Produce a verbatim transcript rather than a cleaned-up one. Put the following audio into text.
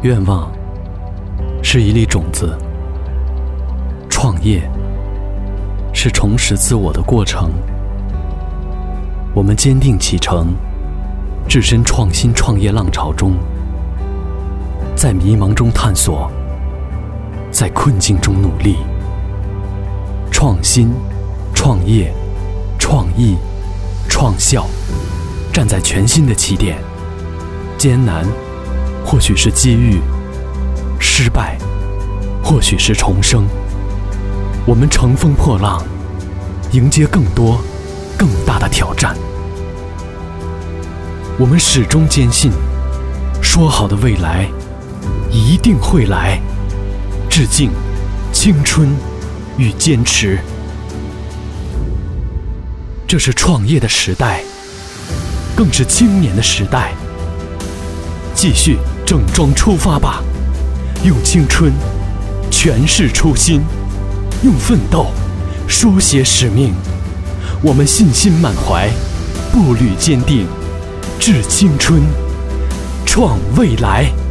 愿望是一粒种子，创业是重拾自我的过程。我们坚定启程，置身创新创业浪潮中，在迷茫中探索，在困境中努力。创新、创业、创意、创效，站在全新的起点。艰难或许是机遇，失败或许是重生。我们乘风破浪，迎接更多更大的挑战。我们始终坚信，说好的未来一定会来。致敬青春与坚持。这是创业的时代，更是青年的时代。继续整装出发吧，用青春诠释初心，用奋斗书写使命。我们信心满怀，步履坚定，致青春，创未来。